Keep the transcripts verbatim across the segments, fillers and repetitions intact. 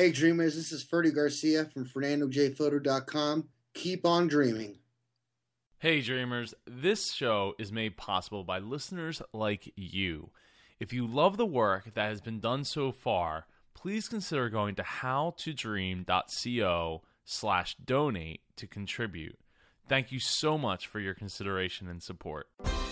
Hey dreamers, this is Ferdy Garcia from Fernando J Photo dot com. Keep on dreaming. Hey dreamers, this show is made possible by listeners like you. If you love the work that has been done so far, please consider going to howtodream.co slash donate to contribute. Thank you so much for your consideration and support.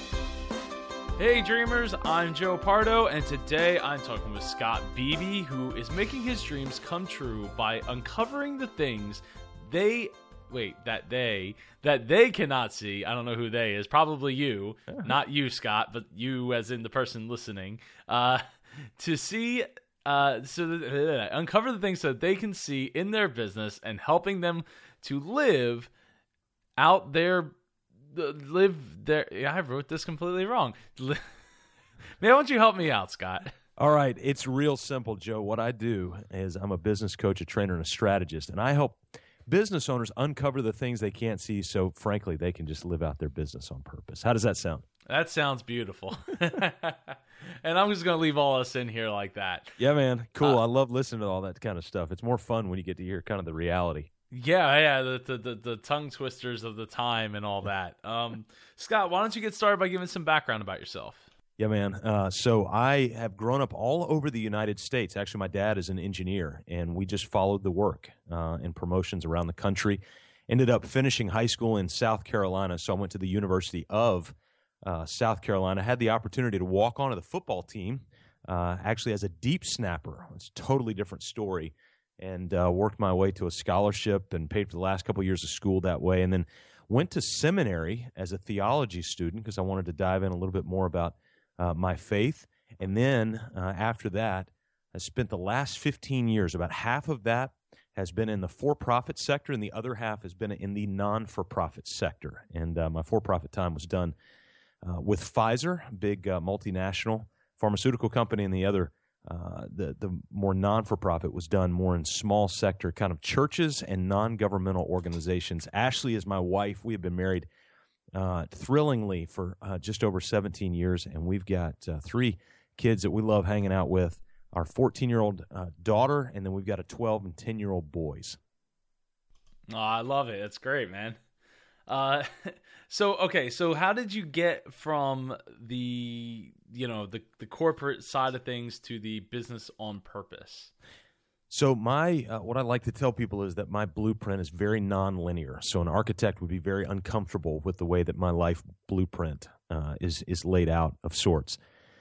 Hey dreamers, I'm Joe Pardo, and today I'm talking with Scott Beebe, who is making his dreams come true by uncovering the things they wait that they that they cannot see. I don't know who they is. Probably you, not you, Scott, but you as in the person listening. Uh, to see, uh, so that, uh, uncover the things so that they can see in their business and helping them to live out their. Live there. Yeah, I wrote this completely wrong. Man, why don't you help me out, Scott? All right. It's real simple, Joe. What I do is I'm a business coach, a trainer, and a strategist, and I help business owners uncover the things they can't see so, frankly, they can just live out their business on purpose. How does that sound? That sounds beautiful. And I'm just going to leave all us in here like that. Yeah, man. Cool. Uh, I love listening to all that kind of stuff. It's more fun when you get to hear kind of the reality. Yeah, yeah, the, the the the tongue twisters of the time and all that. Um, Scott, why don't you get started by giving some background about yourself? Yeah, man. Uh, so I have grown up all over the United States. Actually, my dad is an engineer, and we just followed the work uh, and promotions around the country. Ended up finishing high school in South Carolina, so I went to the University of uh, South Carolina. Had the opportunity to walk onto the football team, uh, actually as a deep snapper. It's a totally different story. And uh, worked my way to a scholarship and paid for the last couple of years of school that way. And then went to seminary as a theology student because I wanted to dive in a little bit more about uh, my faith. And then uh, after that, I spent the last fifteen years, about half of that has been in the for-profit sector, and the other half has been in the non-for-profit sector. And uh, my for-profit time was done uh, with Pfizer, a big uh, multinational pharmaceutical company, and the other Uh, the the more non-for-profit was done more in small sector kind of churches and non-governmental organizations. Ashley is my wife. We have been married uh, thrillingly for uh, just over seventeen years, and we've got uh, three kids that we love hanging out with, our fourteen-year-old uh, daughter, and then we've got a twelve and ten-year-old boys. Oh, I love it. That's great, man. Uh, so, okay, so how did you get from the, you know, the, the corporate side of things to the business on purpose? So my, uh, what I like to tell people is that my blueprint is very nonlinear. So an architect would be very uncomfortable with the way that my life blueprint uh, is, is laid out of sorts.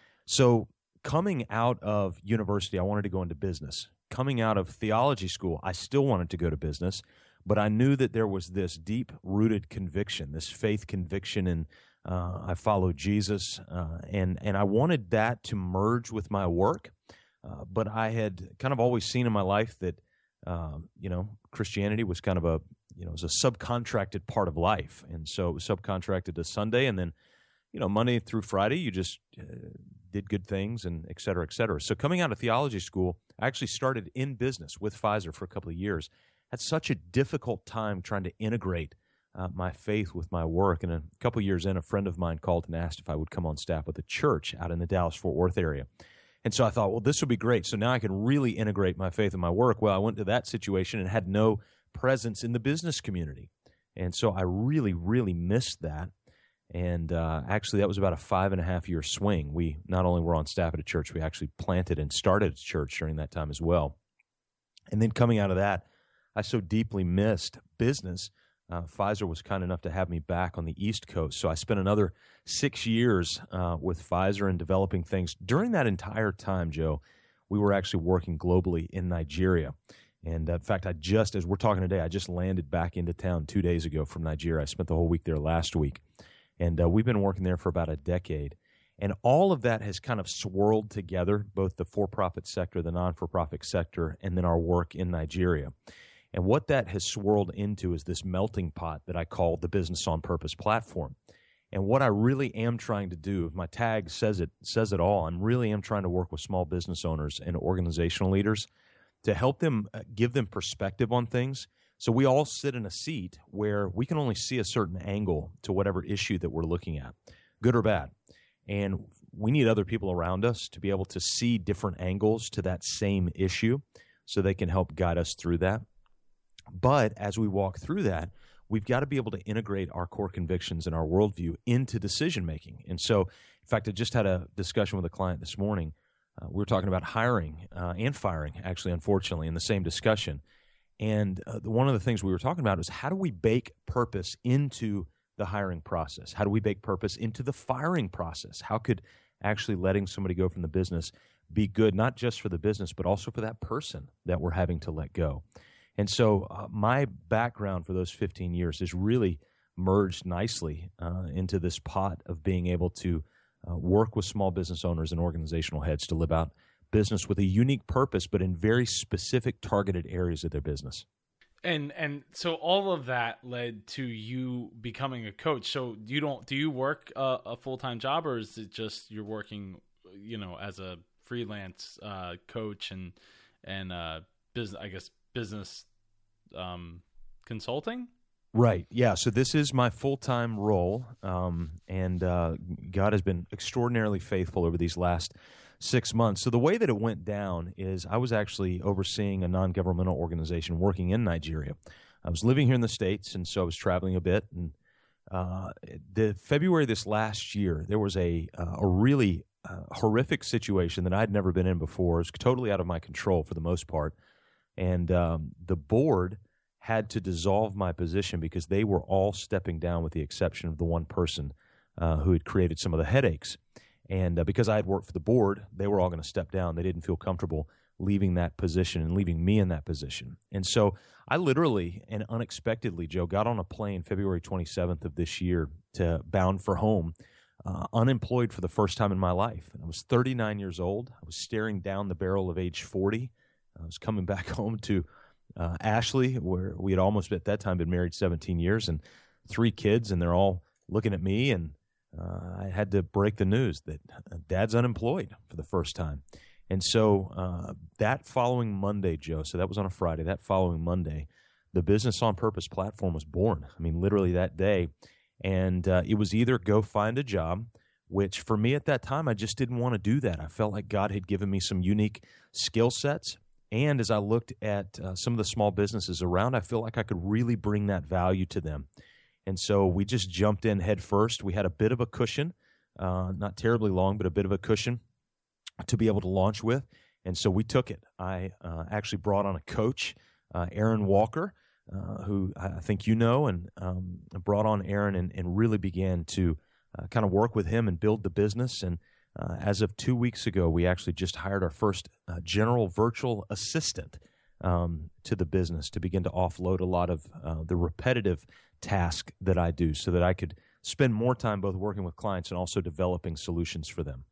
So coming out of university, I wanted to go into business. Coming out of theology school, I still wanted to go to business. But I knew that there was this deep-rooted conviction, this faith conviction, and uh, I followed Jesus, uh, and and I wanted that to merge with my work. Uh, but I had kind of always seen in my life that um, you know Christianity was kind of a you know it was a subcontracted part of life, and so it was subcontracted to Sunday, and then you know Monday through Friday you just uh, did good things, and et cetera, et cetera. So coming out of theology school, I actually started in business with Pfizer for a couple of years. Had such a difficult time trying to integrate uh, my faith with my work. And a couple of years in, a friend of mine called and asked if I would come on staff with a church out in the Dallas-Fort Worth area. And so I thought, well, this would be great. So now I can really integrate my faith in my work. Well, I went to that situation and had no presence in the business community. And so I really, really missed that. And uh, actually, that was about a five and a half year swing. We not only were on staff at a church, we actually planted and started a church during that time as well. And then coming out of that, I so deeply missed business. Uh, Pfizer was kind enough to have me back on the East Coast. So I spent another six years uh, with Pfizer and developing things. During that entire time, Joe, we were actually working globally in Nigeria. And uh, in fact, I just, as we're talking today, I just landed back into town two days ago from Nigeria. I spent the whole week there last week. And uh, we've been working there for about a decade. And all of that has kind of swirled together, both the for-profit sector, the non-for-profit sector, and then our work in Nigeria. And what that has swirled into is this melting pot that I call the Business on Purpose platform. And what I really am trying to do, my tag says it says it all, I really am trying to work with small business owners and organizational leaders to help them, uh, give them perspective on things. So we all sit in a seat where we can only see a certain angle to whatever issue that we're looking at, good or bad. And we need other people around us to be able to see different angles to that same issue. so they can help guide us through that. But as we walk through that, we've got to be able to integrate our core convictions and our worldview into decision-making. And so, in fact, I just had a discussion with a client this morning. Uh, we were talking about hiring uh, and firing, actually, unfortunately, in the same discussion. And uh, the, one of the things we were talking about is how do we bake purpose into the hiring process? How do we bake purpose into the firing process? How could actually letting somebody go from the business be good, not just for the business, but also for that person that we're having to let go? And so uh, my background for those fifteen years has really merged nicely uh, into this pot of being able to uh, work with small business owners and organizational heads to live out business with a unique purpose, but in very specific targeted areas of their business. And and so all of that led to you becoming a coach. So you don't do you work a, a full-time job, or is it just you're working, you know, as a freelance uh, coach and and uh, business, I guess business um, consulting? Right. Yeah. So this is my full-time role, um, and uh, God has been extraordinarily faithful over these last six months. So the way that it went down is I was actually overseeing a non-governmental organization working in Nigeria. I was living here in the States, and so I was traveling a bit. And uh, the February this last year, there was a uh, a really uh, horrific situation that I'd never been in before. It was totally out of my control for the most part. And um, the board had to dissolve my position because they were all stepping down with the exception of the one person uh, who had created some of the headaches. And uh, because I had worked for the board, they were all going to step down. They didn't feel comfortable leaving that position and leaving me in that position. And so I literally and unexpectedly, Joe, got on a plane February twenty-seventh of this year to bound for home, uh, unemployed for the first time in my life. And I was thirty-nine years old. I was staring down the barrel of age forty. I was coming back home to uh, Ashley, where we had almost at that time been married seventeen years and three kids, and they're all looking at me, and uh, I had to break the news that Dad's unemployed for the first time. And so uh, that following Monday, Joe, so that was on a Friday, that following Monday, the Business on Purpose platform was born. I mean, literally that day. And uh, it was either go find a job, which for me at that time, I just didn't want to do that. I felt like God had given me some unique skill sets. And as I looked at uh, some of the small businesses around, I feel like I could really bring that value to them. And so we just jumped in head first. We had a bit of a cushion, uh, not terribly long, but a bit of a cushion to be able to launch with. And so we took it. I uh, actually brought on a coach, uh, Aaron Walker, uh, who I think you know, and um, brought on Aaron and, and really began to uh, kind of work with him and build the business. And Uh, as of two weeks ago, we actually just hired our first uh, general virtual assistant um, to the business to begin to offload a lot of uh, the repetitive task that I do so that I could spend more time both working with clients and also developing solutions for them.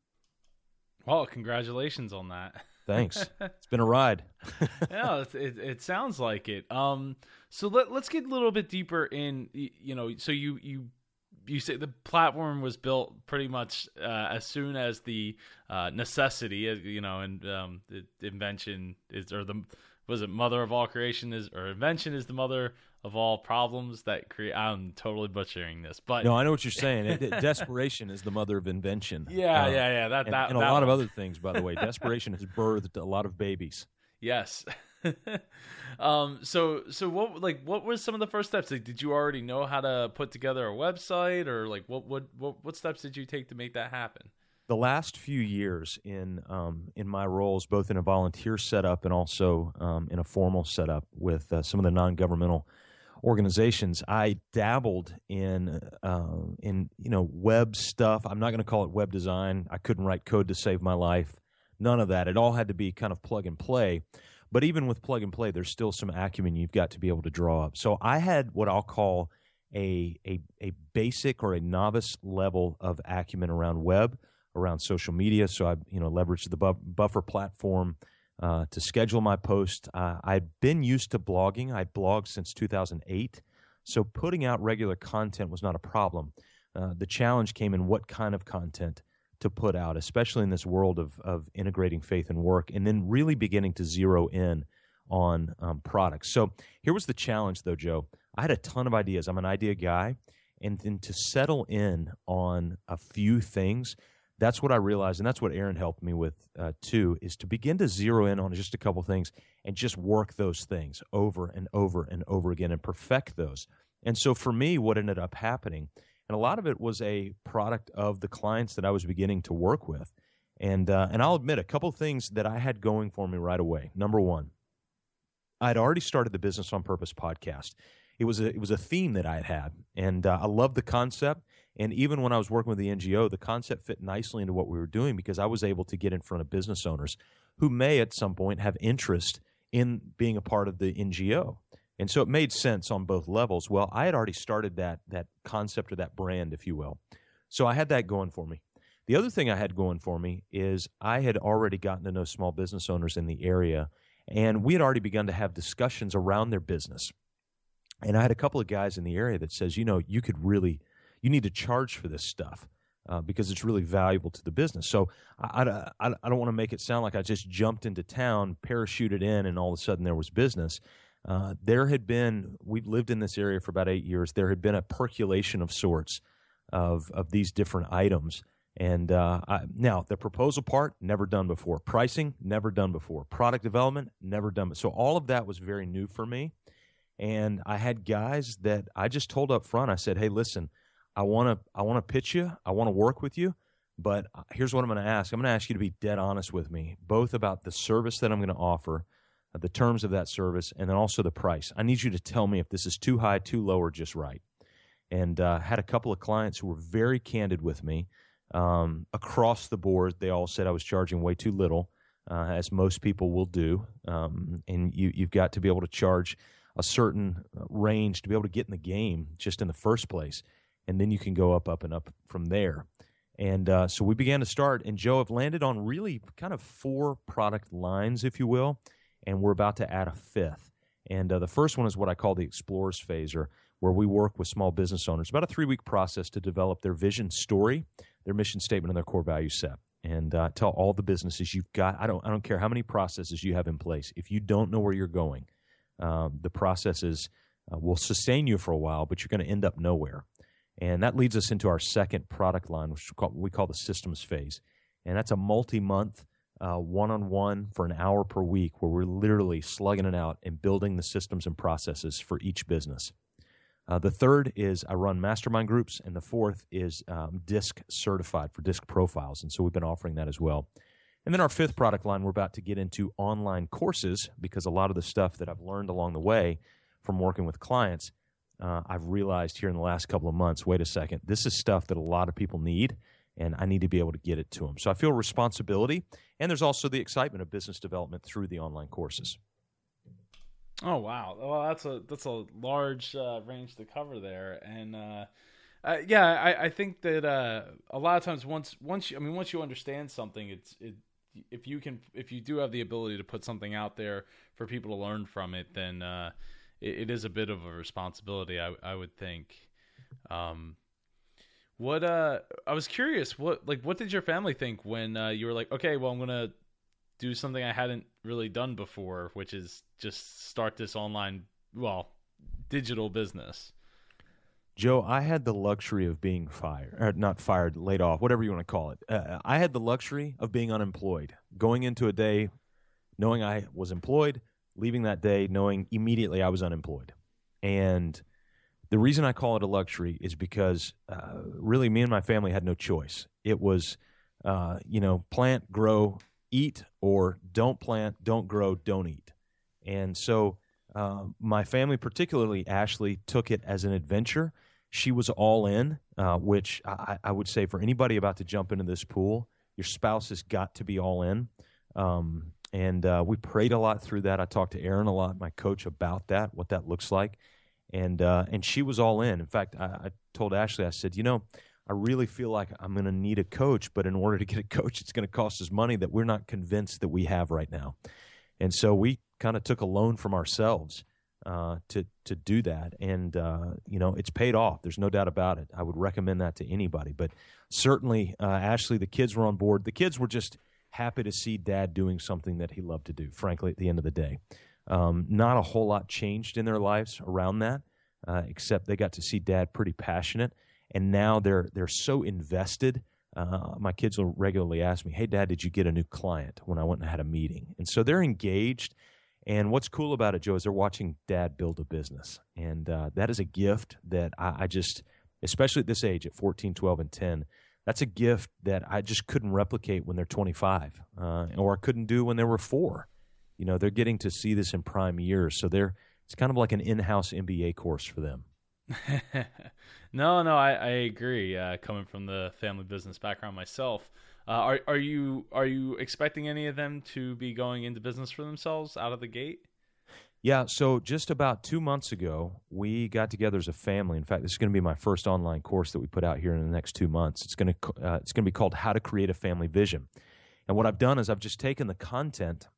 Well, congratulations on that. Thanks. It's been a ride. Yeah, it, it, it sounds like it. Um, so let, let's get a little bit deeper in, you know, so you, you, You say the platform was built pretty much uh, as soon as the uh, necessity, you know, and um, the invention is, or the was it mother of all creation is, or invention is the mother of all problems that create. I'm totally butchering this, but no, I know what you're saying. It, it, desperation is the mother of invention. Yeah, uh, yeah, yeah. That and, that and a that lot one. of other things, by the way. Desperation has birthed a lot of babies. Yes. um, so, so what, like, what were some of the first steps? Like, did you already know how to put together a website, or like, what, what, what, what steps did you take to make that happen? The last few years in, um, in my roles, both in a volunteer setup and also, um, in a formal setup with uh, some of the non-governmental organizations, I dabbled in, uh, in, you know, web stuff. I'm not going to call it web design. I couldn't write code to save my life. None of that. It all had to be kind of plug and play. But even with plug and play, there's still some acumen you've got to be able to draw up. So I had what I'll call a a, a basic or a novice level of acumen around web, around social media. So I you know leveraged the bu- Buffer platform uh, to schedule my posts. Uh, I'd been used to blogging. I'd blogged since two thousand eight. So putting out regular content was not a problem. Uh, the challenge came in what kind of content to put out, especially in this world of of integrating faith and work, and then really beginning to zero in on um, products. So here was the challenge, though, Joe. I had a ton of ideas. I'm an idea guy, and then to settle in on a few things that's what I realized, and that's what Aaron helped me with uh, too, is to begin to zero in on just a couple things and just work those things over and over and over again and perfect those. And so for me, what ended up happening, and a lot of it was a product of the clients that I was beginning to work with. And uh, and I'll admit a couple things that I had going for me right away. Number one, I'd already started the Business on Purpose podcast. It was a, it was a theme that I had had, and uh, I loved the concept. And even when I was working with the N G O, the concept fit nicely into what we were doing because I was able to get in front of business owners who may at some point have interest in being a part of the N G O. And so it made sense on both levels. Well, I had already started that that concept or that brand, if you will. So I had that going for me. The other thing I had going for me is I had already gotten to know small business owners in the area, and we had already begun to have discussions around their business. And I had a couple of guys in the area that says, you know, you could really, you need to charge for this stuff uh, because it's really valuable to the business. So I, I, I don't want to make it sound like I just jumped into town, parachuted in, and all of a sudden there was business. Uh, there had been, we'd lived in this area for about eight years. There had been a percolation of sorts of, of these different items. And uh, I, now the proposal part, never done before. Pricing, never done before. Product development, never done. So all of that was very new for me. And I had guys that I just told up front, I said, hey, listen, I want to I want to pitch you. I want to work with you. But here's what I'm going to ask. I'm going to ask you to be dead honest with me, both about the service that I'm going to offer, the terms of that service, and then also the price. I need you to tell me if this is too high, too low, or just right. And uh, had a couple of clients who were very candid with me. Um, across the board, they all said I was charging way too little, uh, as most people will do. Um, and you, you've got to be able to charge a certain range to be able to get in the game just in the first place. And then you can go up, up, and up from there. And uh, so we began to start. And Joe, I've landed on really kind of four product lines, if you will, and we're about to add a fifth. And uh, the first one is what I call the Explorers Phaser, where we work with small business owners. About a three-week process to develop their vision story, their mission statement, and their core value set. And uh, tell all the businesses you've got. I don't, I don't care how many processes you have in place. If you don't know where you're going, um, the processes uh, will sustain you for a while, but you're going to end up nowhere. And that leads us into our second product line, which we call, we call the systems phase. And that's a multi-month, uh, one-on-one for an hour per week where we're literally slugging it out and building the systems and processes for each business. Uh, the third is I run mastermind groups, and the fourth is um, DISC certified for DISC profiles, and so we've been offering that as well. And then our fifth product line, we're about to get into online courses because a lot of the stuff that I've learned along the way from working with clients, uh, I've realized here in the last couple of months, wait a second, this is stuff that a lot of people need, and I need to be able to get it to them. So I feel responsibility, and there's also the excitement of business development through the online courses. Oh wow! Well, that's a that's a large uh, range to cover there, and uh, uh, yeah, I, I think that uh, a lot of times once once you, I mean once you understand something, it's it if you can if you do have the ability to put something out there for people to learn from it, then uh, it, it is a bit of a responsibility. I I would think. Um, what uh, I was curious. What like what did your family think when uh, you were like, okay, well, I'm gonna do something I hadn't really done before, which is just start this online, well, digital business. Joe, I had the luxury of being fired, or not fired, laid off, whatever you want to call it. Uh, I had the luxury of being unemployed, going into a day knowing I was employed, leaving that day knowing immediately I was unemployed. And the reason I call it a luxury is because uh, really me and my family had no choice. It was, uh, you know, plant, grow, eat, or don't plant, don't grow, don't eat. And so uh, my family, particularly Ashley, took it as an adventure. She was all in, uh, which I, I would say for anybody about to jump into this pool, your spouse has got to be all in. Um, and uh, we prayed a lot through that. I talked to Aaron a lot, my coach, about that, what that looks like. And uh, and she was all in. In fact, I, I told Ashley, I said, you know, I really feel like I'm going to need a coach, but in order to get a coach, it's going to cost us money that we're not convinced that we have right now. And so we kind of took a loan from ourselves uh, to to do that. And, uh, you know, it's paid off. There's no doubt about it. I would recommend that to anybody. But certainly, uh, Ashley, the kids were on board. The kids were just happy to see Dad doing something that he loved to do, frankly, at the end of the day. Um, not a whole lot changed in their lives around that, uh, except they got to see Dad pretty passionate. And now they're they're so invested uh, my kids will regularly ask me, "Hey, Dad, did you get a new client?" when I went and had a meeting. And so they're engaged. And what's cool about it, Joe, is they're watching Dad build a business. And uh, that is a gift that I, I just, especially at this age, at fourteen, twelve, and ten, that's a gift that I just couldn't replicate when they're twenty-five, uh, or I couldn't do when they were four. You know, they're getting to see this in prime years. So they're it's kind of like an in-house M B A course for them. no, no, I, I agree. Uh, coming from the family business background myself, uh, are are you are you expecting any of them to be going into business for themselves out of the gate? Yeah, so just about two months ago, we got together as a family. In fact, this is going to be my first online course that we put out here in the next two months. It's going to uh, it's going to be called How to Create a Family Vision. And what I've done is I've just taken the content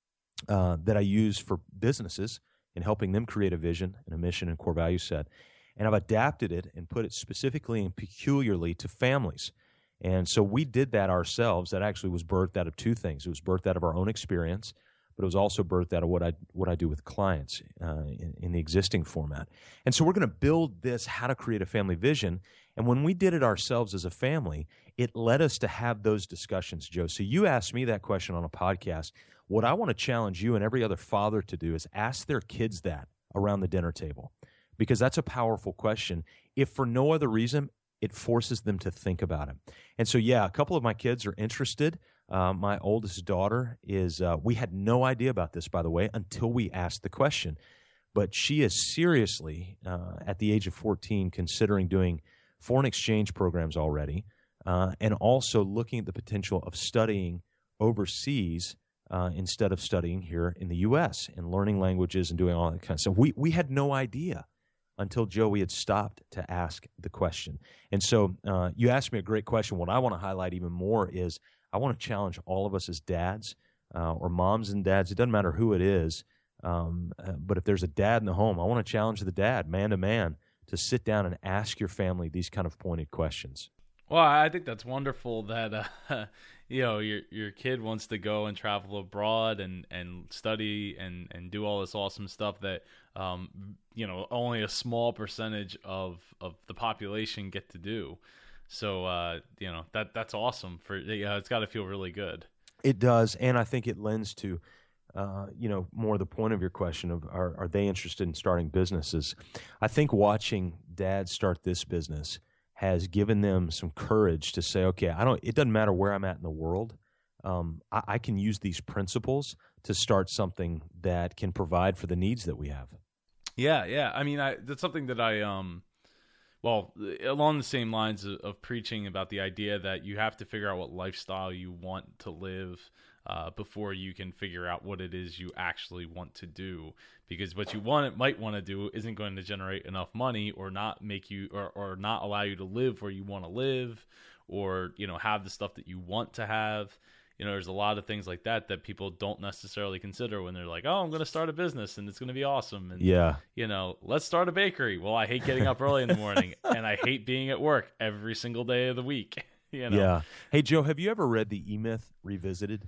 uh, that I use for businesses in helping them create a vision and a mission and core value set, and I've adapted it and put it specifically and peculiarly to families. And so we did that ourselves. That actually was birthed out of two things. It was birthed out of our own experience, but it was also birthed out of what I what I do with clients uh, in, in the existing format. And so we're going to build this How to Create a Family Vision. And when we did it ourselves as a family, it led us to have those discussions, Joe. So you asked me that question on a podcast. What I want to challenge you and every other father to do is ask their kids that around the dinner table, because that's a powerful question. If for no other reason, it forces them to think about it. And so, yeah, a couple of my kids are interested. Uh, my oldest daughter is, uh, we had no idea about this, by the way, until we asked the question. But she is seriously, uh, at the age of fourteen, considering doing foreign exchange programs already, uh, and also looking at the potential of studying overseas uh, instead of studying here in the U S and learning languages and doing all that kind of stuff. We, we had no idea until Joey had stopped to ask the question. And so uh, you asked me a great question. What I want to highlight even more is I want to challenge all of us as dads uh, or moms and dads. It doesn't matter who it is, um, uh, but if there's a dad in the home, I want to challenge the dad, man to man, to sit down and ask your family these kind of pointed questions. Well, I think that's wonderful that uh, you know your your kid wants to go and travel abroad and, and study and, and do all this awesome stuff that um, you know only a small percentage of, of the population get to do. So uh, you know that that's awesome. For yeah, it's got to feel really good. It does, and I think it lends to uh, you know more the point of your question of are are they interested in starting businesses? I think watching dads start this business has given them some courage to say, okay, I don't. It doesn't matter where I'm at in the world. Um, I, I can use these principles to start something that can provide for the needs that we have. Yeah, yeah. I mean, I, that's something that I, um, well, along the same lines of, of preaching about the idea that you have to figure out what lifestyle you want to live uh, before you can figure out what it is you actually want to do. Because what you want, might want to do isn't going to generate enough money or not make you or, or not allow you to live where you want to live or, you know, have the stuff that you want to have. You know, there's a lot of things like that that people don't necessarily consider when they're like, oh, I'm going to start a business and it's going to be awesome. And, yeah, you know, let's start a bakery. Well, I hate getting up early in the morning and I hate being at work every single day of the week. You know? Yeah. Hey, Joe, have you ever read the E-Myth Revisited?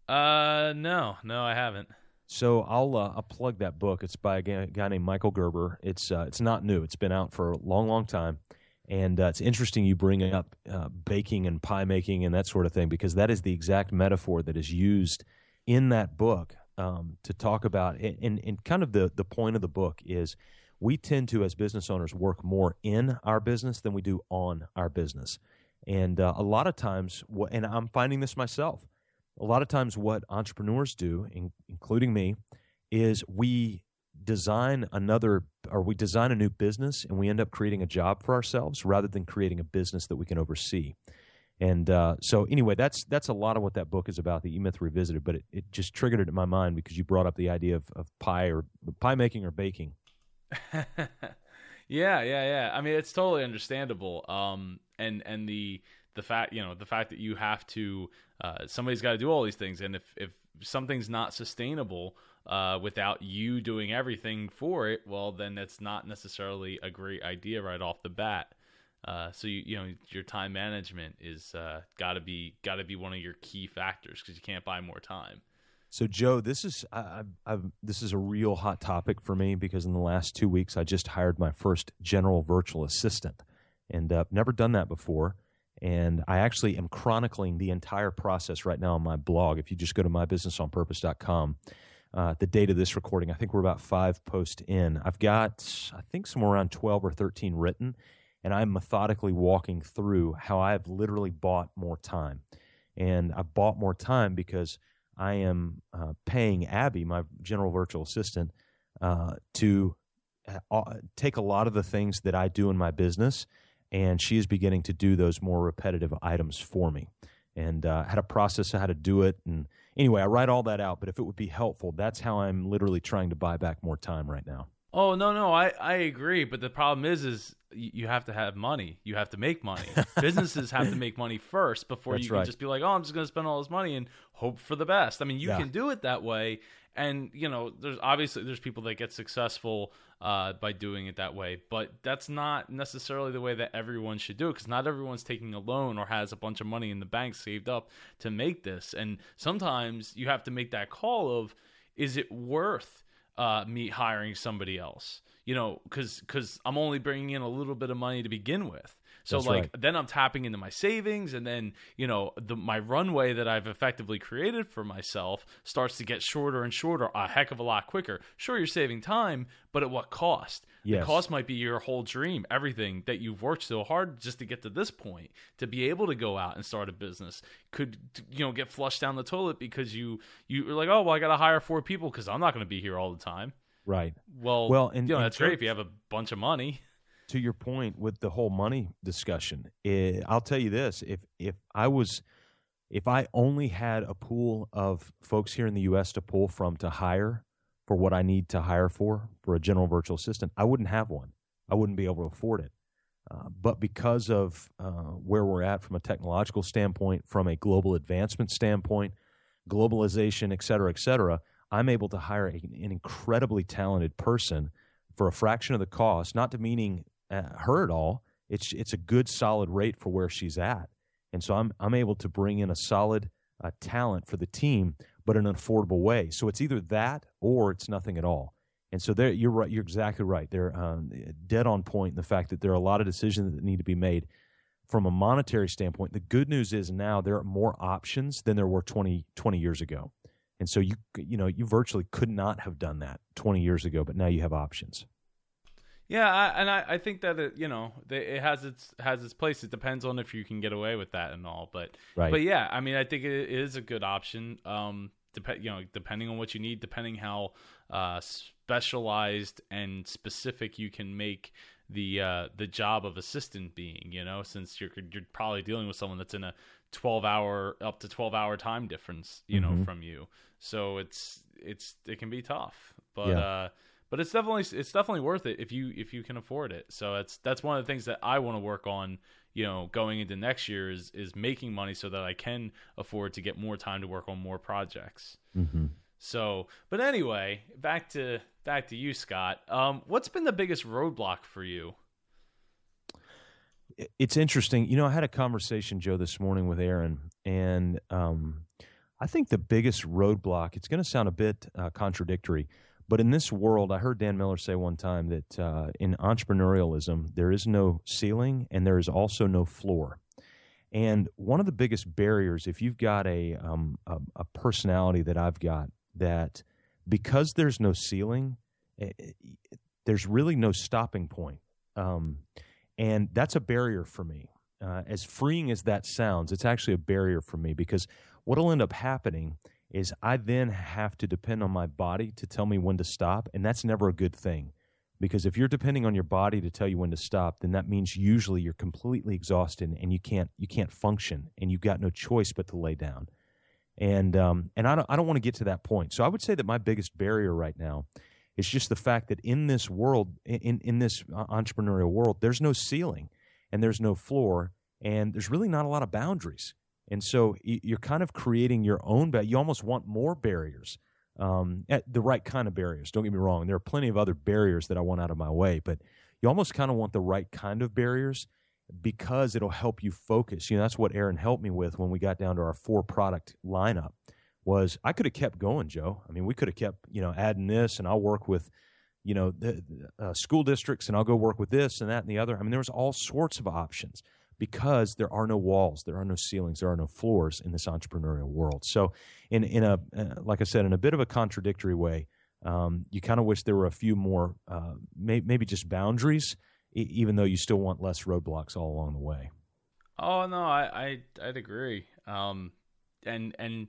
Uh, no, no, I haven't. So I'll uh, I'll plug that book. It's by a guy, guy named Michael Gerber. It's uh, it's not new. It's been out for a long, long time. And uh, it's interesting you bring up uh, baking and pie making and that sort of thing, because that is the exact metaphor that is used in that book um, to talk about. And, and kind of the, the point of the book is we tend to, as business owners, work more in our business than we do on our business. And uh, a lot of times, and I'm finding this myself, a lot of times what entrepreneurs do, in, including me, is we design another or we design a new business and we end up creating a job for ourselves rather than creating a business that we can oversee. And uh, so anyway, that's that's a lot of what that book is about, the E-Myth Revisited, but it, it just triggered it in my mind because you brought up the idea of, of pie or pie making or baking. yeah, yeah, yeah. I mean, it's totally understandable. Um, and and the the fact, you know, the fact that you have to, uh, somebody's got to do all these things. And if, if something's not sustainable uh, without you doing everything for it, well, then that's not necessarily a great idea right off the bat. Uh, so you you know your time management is uh, got to be got to be one of your key factors because you can't buy more time. So Joe, this is I, I've, this is a real hot topic for me because in the last two weeks I just hired my first general virtual assistant, and uh, never done that before. And I actually am chronicling the entire process right now on my blog. If you just go to my business on purpose dot com, uh, the date of this recording, I think we're about five posts in. I've got, I think, somewhere around twelve or thirteen written, and I'm methodically walking through how I have literally bought more time. And I've bought more time because I am uh, paying Abby, my general virtual assistant, uh, to uh, take a lot of the things that I do in my business, and she is beginning to do those more repetitive items for me. And uh, how to process how to do it. And anyway, I write all that out, but if it would be helpful, that's how I'm literally trying to buy back more time right now. Oh, no, no, I, I agree. But the problem is, is you have to have money. You have to make money. Businesses have to make money first before That's you can right. just be like, oh, I'm just going to spend all this money and hope for the best. I mean, you Yeah. can do it that way. And, you know, there's obviously there's people that get successful uh, by doing it that way. But that's not necessarily the way that everyone should do it, because not everyone's taking a loan or has a bunch of money in the bank saved up to make this. And sometimes you have to make that call of, is it worth uh, me hiring somebody else? You know, because because I'm only bringing in a little bit of money to begin with. So That's like right. then I'm tapping into my savings, and then, you know, the my runway that I've effectively created for myself starts to get shorter and shorter, a heck of a lot quicker. Sure, you're saving time, but at what cost? Yes. The cost might be your whole dream, everything that you've worked so hard just to get to this point, to be able to go out and start a business could, you know, get flushed down the toilet because you you're like, oh, well, I got to hire four people because I'm not going to be here all the time. Right. Well, Well, and- you know, and that's great if you have a bunch of money. To your point with the whole money discussion, eh, I'll tell you this: if if I was, if I only had a pool of folks here in the U S to pull from to hire for what I need to hire for for a general virtual assistant, I wouldn't have one. I wouldn't be able to afford it. Uh, but because of uh, where we're at from a technological standpoint, from a global advancement standpoint, globalization, et cetera, et cetera, I'm able to hire a, an incredibly talented person for a fraction of the cost, not demeaning uh, her at all. It's it's a good, solid rate for where she's at. And so I'm I'm able to bring in a solid uh, talent for the team, but in an affordable way. So it's either that or it's nothing at all. And so there, you're right. You're exactly right. They're um, dead on point in the fact that there are a lot of decisions that need to be made from a monetary standpoint. The good news is now there are more options than there were twenty, twenty years ago. And so you you know you virtually could not have done that twenty years ago, but now you have options. Yeah, I, and I, I think that it, you know, it has its has its place. It depends on if you can get away with that and all, but Right. but yeah, I mean, I think it is a good option. Um, dep- you know, depending on what you need, depending how uh, specialized and specific you can make the uh, the job of assistant being. You know, since you're you're probably dealing with someone that's in a twelve hour up to twelve hour time difference, you know, Mhm. from you. So it's it's it can be tough, but. Yeah. Uh, But it's definitely it's definitely worth it if you if you can afford it. So it's that's one of the things that I want to work on, you know, going into next year is is making money so that I can afford to get more time to work on more projects. Mm-hmm. So, but anyway, back to back to you, Scott. Um, what's been the biggest roadblock for you? It's interesting. You know, I had a conversation, Joe, this morning with Aaron, and um, I think the biggest roadblock, it's going to sound a bit uh, contradictory, but in this world, I heard Dan Miller say one time that uh, in entrepreneurialism, there is no ceiling and there is also no floor. And one of the biggest barriers, if you've got a, um, a, a personality that I've got, that because there's no ceiling, eh, there's really no stopping point. Um, and that's a barrier for me. Uh, as freeing as that sounds, it's actually a barrier for me because what will end up happening is I then have to depend on my body to tell me when to stop, and that's never a good thing. Because if you're depending on your body to tell you when to stop, then that means usually you're completely exhausted and you can't you can't function, and you've got no choice but to lay down. And um, and I don't I don't want to get to that point. So I would say that my biggest barrier right now is just the fact that in this world, in in this entrepreneurial world, there's no ceiling and there's no floor, and there's really not a lot of boundaries. And so you're kind of creating your own, but you almost want more barriers, um, the right kind of barriers. Don't get me wrong. There are plenty of other barriers that I want out of my way, but you almost kind of want the right kind of barriers because it'll help you focus. You know, that's what Aaron helped me with when we got down to our four product lineup was I could have kept going, Joe. I mean, we could have kept, you know, adding this, and I'll work with, you know, the, uh, school districts, and I'll go work with this and that and the other. I mean, there was all sorts of options. because there are no walls, there are no ceilings, there are no floors in this entrepreneurial world. So in, in a, uh, like I said, in a bit of a contradictory way, um, you kind of wish there were a few more, uh, may, maybe just boundaries, e- even though you still want less roadblocks all along the way. Oh no, I, I I'd agree. Um, and and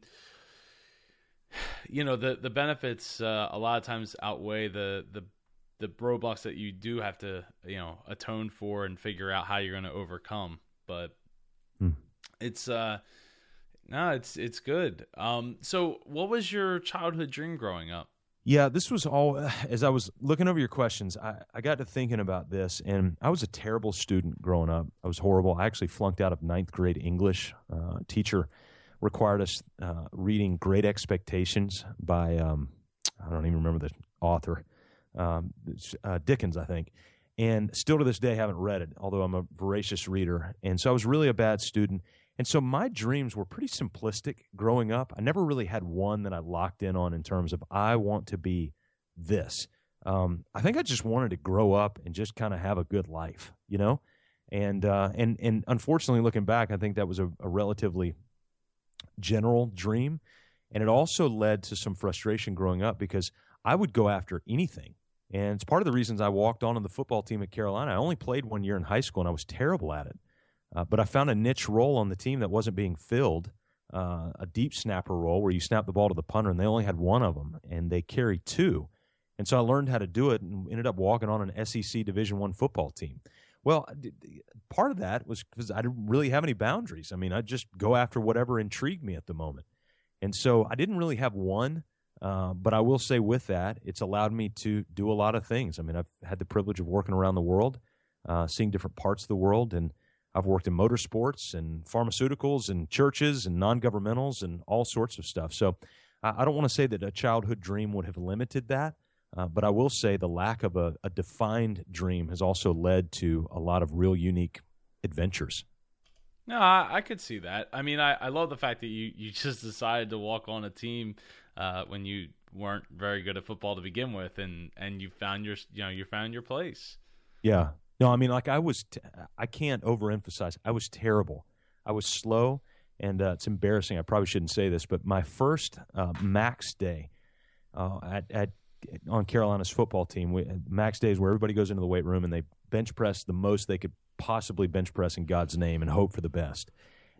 you know the the benefits uh, a lot of times outweigh the the the roadblocks that you do have to you know atone for and figure out how you're going to overcome. But hmm. it's uh no, it's it's good. Um, so what was your childhood dream growing up? Yeah, this was all, as I was looking over your questions, I, I got to thinking about this, and I was a terrible student growing up. I was horrible. I actually flunked out of ninth grade English. Uh, teacher required us uh, reading Great Expectations by, um, I don't even remember the author, um, uh, Dickens, I think. And still to this day, haven't read it, although I'm a voracious reader. And so I was really a bad student. And so my dreams were pretty simplistic growing up. I never really had one that I locked in on in terms of I want to be this. Um, I think I just wanted to grow up and just kind of have a good life, you know? And uh, and and unfortunately, looking back, I think that was a, a relatively general dream. And it also led to some frustration growing up because I would go after anything. And it's part of the reasons I walked on to the football team at Carolina. I only played one year in high school, and I was terrible at it. Uh, but I found a niche role on the team that wasn't being filled, uh, a deep snapper role where you snap the ball to the punter, and they only had one of them, and they carried two. And so I learned how to do it and ended up walking on an S E C Division I football team. Well, part of that was because I didn't really have any boundaries. I mean, I'd just go after whatever intrigued me at the moment. And so I didn't really have one, uh, but I will say with that, it's allowed me to do a lot of things. I mean, I've had the privilege of working around the world, uh, seeing different parts of the world, and I've worked in motorsports and pharmaceuticals and churches and non-governmentals and all sorts of stuff. So I don't want to say that a childhood dream would have limited that, uh, but I will say the lack of a, a defined dream has also led to a lot of real unique adventures. No, I, I could see that. I mean, I, I love the fact that you, you just decided to walk on a team uh, when you weren't very good at football to begin with, and, and you found your you know you found your place. Yeah. No, I mean, like I was, t- I can't overemphasize. I was terrible. I was slow, and uh, it's embarrassing. I probably shouldn't say this, but my first uh, max day uh, at, at on Carolina's football team, we, max day is where everybody goes into the weight room and they bench press the most they could possibly bench press in God's name and hope for the best.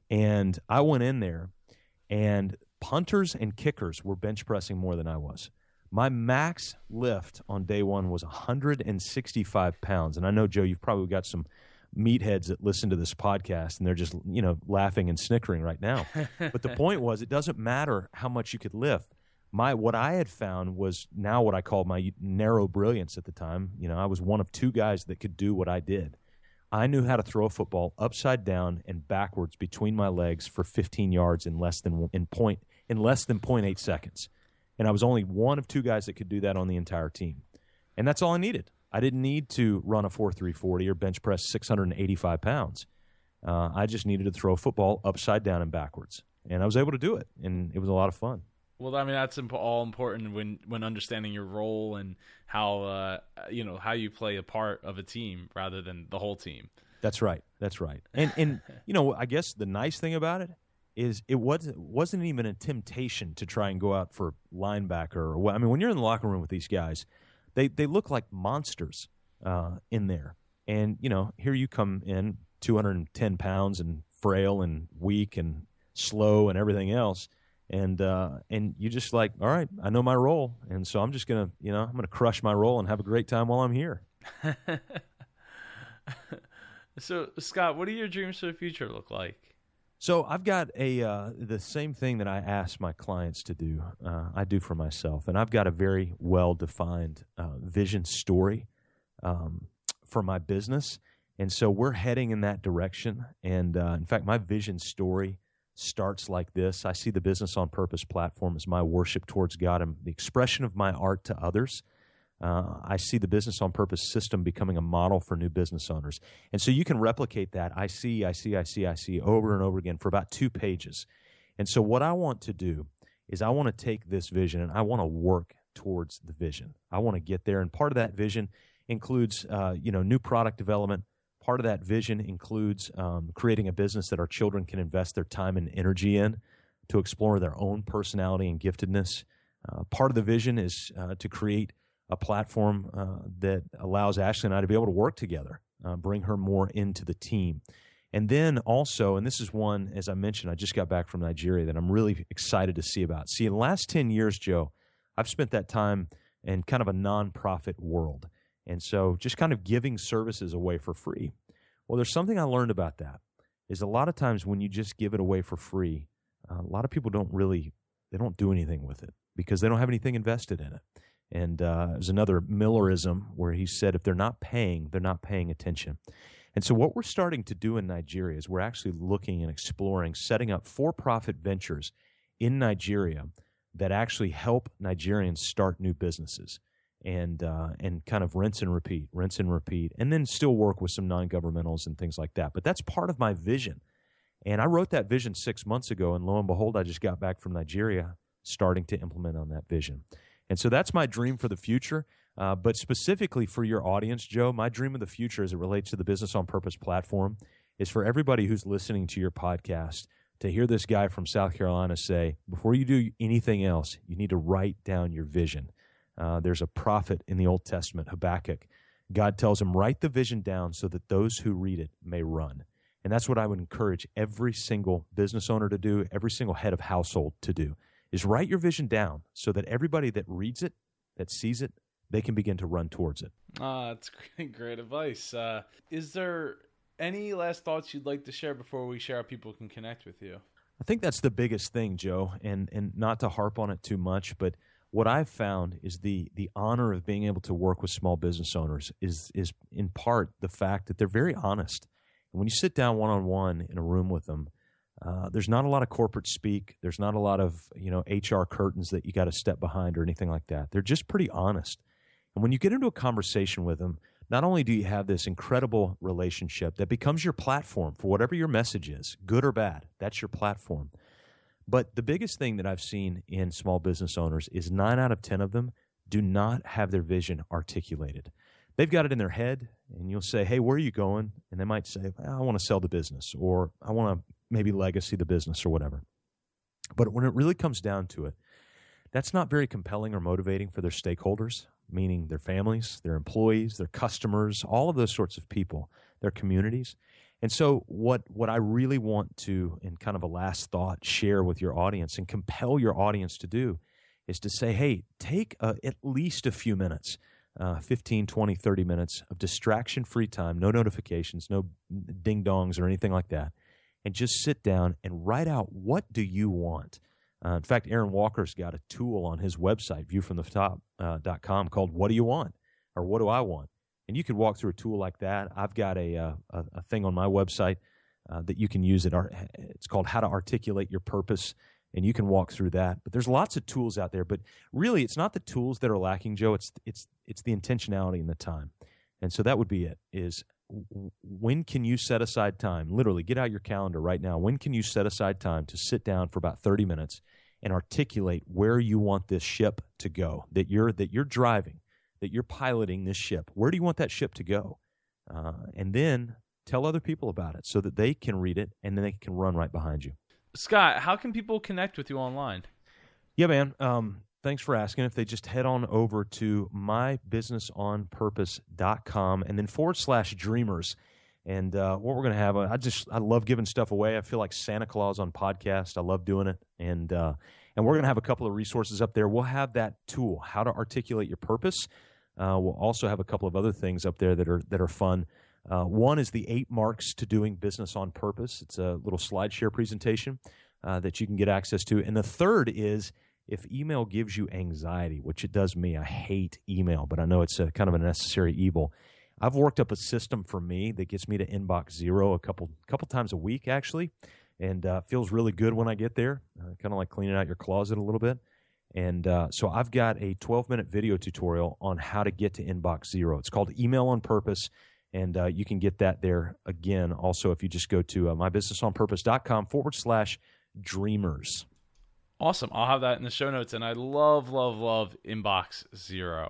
And I went in there, and punters and kickers were bench pressing more than I was. My max lift on day one was one hundred sixty-five pounds. And I know, Joe, you've probably got some meatheads that listen to this podcast, and they're just, you know, laughing and snickering right now. But the point was, it doesn't matter how much you could lift. My What I had found was now what I called my narrow brilliance at the time. You know, I was one of two guys that could do what I did. I knew how to throw a football upside down and backwards between my legs for fifteen yards in less than in point in less than zero point eight seconds. And I was only one of two guys that could do that on the entire team. And that's all I needed. I didn't need to run a four three forty or bench press six hundred eighty-five pounds. Uh, I just needed to throw a football upside down and backwards. And I was able to do it, and it was a lot of fun. Well, I mean, that's imp- all important when, when understanding your role and how uh, you know how you play a part of a team rather than the whole team. That's right. That's right. And, and you know, I guess the nice thing about it is it wasn't, wasn't even a temptation to try and go out for linebacker. Or what. I mean, when you're in the locker room with these guys, they, they look like monsters uh, in there. And, you know, here you come in, two hundred ten pounds and frail and weak and slow and everything else. And uh, and you just like, all right, I know my role. And so I'm just going to, you know, I'm going to crush my role and have a great time while I'm here. So, Scott, what do your dreams for the future look like? So I've got a uh, the same thing that I ask my clients to do, uh, I do for myself. And I've got a very well-defined uh, vision story um, for my business. And so we're heading in that direction. And uh, in fact, my vision story starts like this. I see the Business on Purpose platform as my worship towards God and the expression of my art to others. Uh, I see the Business on Purpose system becoming a model for new business owners. And so you can replicate that. I see, I see, I see, I see over and over again for about two pages. And so what I want to do is I want to take this vision and I want to work towards the vision. I want to get there. And part of that vision includes, uh, you know, new product development. Part of that vision includes um, creating a business that our children can invest their time and energy in to explore their own personality and giftedness. Uh, part of the vision is uh, to create a platform uh, that allows Ashley and I to be able to work together, uh, bring her more into the team. And then also, and this is one, as I mentioned, I just got back from Nigeria that I'm really excited to see about. See, in the last ten years, Joe, I've spent that time in kind of a nonprofit world. And so just kind of giving services away for free. Well, there's something I learned about that, is a lot of times when you just give it away for free, uh, a lot of people don't really, they don't do anything with it because they don't have anything invested in it. And uh, there's another Millerism where he said, if they're not paying, they're not paying attention. And so what we're starting to do in Nigeria is we're actually looking and exploring setting up for-profit ventures in Nigeria that actually help Nigerians start new businesses. And uh, and kind of rinse and repeat, rinse and repeat, and then still work with some non-governmentals and things like that. But that's part of my vision. And I wrote that vision six months ago, and lo and behold, I just got back from Nigeria starting to implement on that vision. And so that's my dream for the future. Uh, but specifically for your audience, Joe, my dream of the future as it relates to the Business on Purpose platform is for everybody who's listening to your podcast to hear this guy from South Carolina say, before you do anything else, you need to write down your vision. Uh, there's a prophet in the Old Testament, Habakkuk. God tells him, write the vision down so that those who read it may run. And that's what I would encourage every single business owner to do, every single head of household to do, is write your vision down so that everybody that reads it, that sees it, they can begin to run towards it. Uh, that's great, great advice. Uh, is there any last thoughts you'd like to share before we share how people can connect with you? I think that's the biggest thing, Joe, and and not to harp on it too much, but what I've found is the the honor of being able to work with small business owners is is in part the fact that they're very honest. And when you sit down one-on-one in a room with them, uh, there's not a lot of corporate speak. There's not a lot of you know H R curtains that you got to step behind or anything like that. They're just pretty honest. And when you get into a conversation with them, not only do you have this incredible relationship that becomes your platform for whatever your message is, good or bad, that's your platform. But the biggest thing that I've seen in small business owners is nine out of ten of them do not have their vision articulated. They've got it in their head, and you'll say, hey, where are you going? And they might say, I want to sell the business, or I want to maybe legacy the business or whatever. But when it really comes down to it, that's not very compelling or motivating for their stakeholders, meaning their families, their employees, their customers, all of those sorts of people, their communities. And so what what I really want to, in kind of a last thought, share with your audience and compel your audience to do is to say, hey, take a, at least a few minutes, uh, fifteen, twenty, thirty minutes of distraction-free time, no notifications, no ding-dongs or anything like that, and just sit down and write out what do you want. Uh, in fact, Aaron Walker's got a tool on his website, view from the top dot com, called What Do You Want? Or What Do I Want? And you could walk through a tool like that. I've got a uh, a, a thing on my website uh, that you can use. It. It's called How to Articulate Your Purpose, and you can walk through that. But there's lots of tools out there. But really, it's not the tools that are lacking, Joe. It's it's it's the intentionality and the time. And so that would be it, is when can you set aside time? Literally, get out your calendar right now. When can you set aside time to sit down for about thirty minutes and articulate where you want this ship to go, that you're that you're driving, that you're piloting this ship? Where do you want that ship to go? Uh, and then tell other people about it so that they can read it and then they can run right behind you. Scott, how can people connect with you online? Yeah, man. Um, thanks for asking. If they just head on over to my business on purpose dot com and then forward slash dreamers. And uh, what we're going to have, I just, I love giving stuff away. I feel like Santa Claus on podcast. I love doing it. And, uh, and we're going to have a couple of resources up there. We'll have that tool, how to articulate your purpose. Uh, we'll also have a couple of other things up there that are, that are fun. Uh, one is the eight marks to doing business on purpose. It's a little SlideShare presentation uh, that you can get access to. And the third is, if email gives you anxiety, which it does me, I hate email, but I know it's a kind of a necessary evil. I've worked up a system for me that gets me to inbox zero a couple couple times a week, actually, and uh, feels really good when I get there, uh, kind of like cleaning out your closet a little bit. And uh, so I've got a twelve-minute video tutorial on how to get to inbox zero. It's called Email on Purpose, and uh, you can get that there again. Also, if you just go to uh, my business on purpose dot com forward slash dreamers. Awesome. I'll have that in the show notes. And I love, love, love Inbox Zero.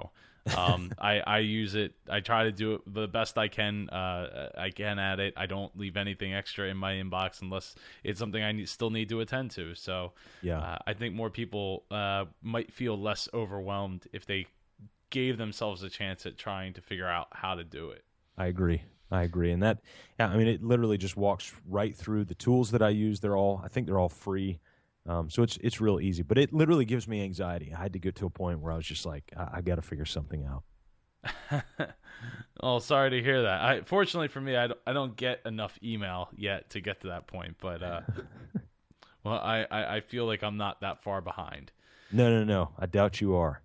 Um, I, I use it. I try to do it the best I can. Uh, I can at it. I don't leave anything extra in my inbox unless it's something I need, still need to attend to. So yeah, uh, I think more people uh, might feel less overwhelmed if they gave themselves a chance at trying to figure out how to do it. I agree. I agree. And that, yeah, I mean, it literally just walks right through the tools that I use. They're all, I think they're all free. Um, so it's it's real easy, but it literally gives me anxiety. I had to get to a point where I was just like, I, I got to figure something out. Oh, sorry to hear that. I, fortunately for me, I don't, I don't get enough email yet to get to that point, but uh, well, I, I, I feel like I'm not that far behind. No, no, no. I doubt you are.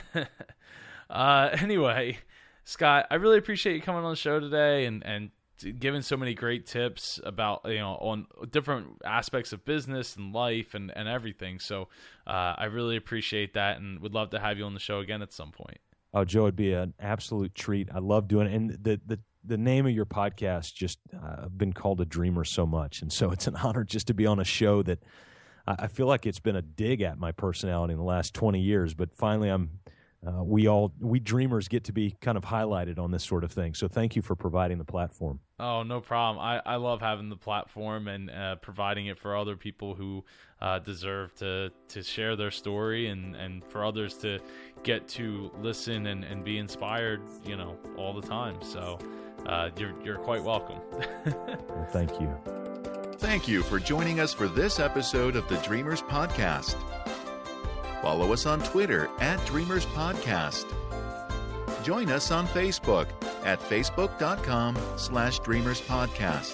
uh, anyway, Scott, I really appreciate you coming on the show today and, and giving so many great tips about, you know, on different aspects of business and life and, and everything. So uh, I really appreciate that and would love to have you on the show again at some point. Oh, Joe, it'd be an absolute treat. I love doing it. And the the, the name of your podcast, just uh, I've been called a dreamer so much. And so it's an honor just to be on a show that I, I feel like it's been a dig at my personality in the last twenty years. But finally, I'm Uh, we all, we dreamers get to be kind of highlighted on this sort of thing. So thank you for providing the platform. Oh, no problem. I, I love having the platform and uh, providing it for other people who uh, deserve to, to share their story and, and for others to get to listen and, and be inspired, you know, all the time. So uh, you're, you're quite welcome. Well, thank you. Thank you for joining us for this episode of the Dreamers Podcast. Follow us on Twitter at Dreamers Podcast. Join us on Facebook at facebook.com slash Dreamers Podcast.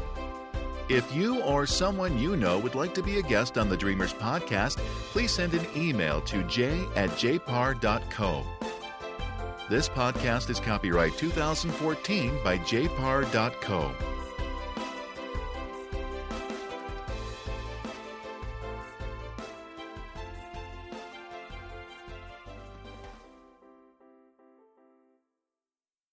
If you or someone you know would like to be a guest on the Dreamers Podcast, please send an email to j at j p a r dot co. This podcast is copyright two thousand fourteen by j p a r dot co.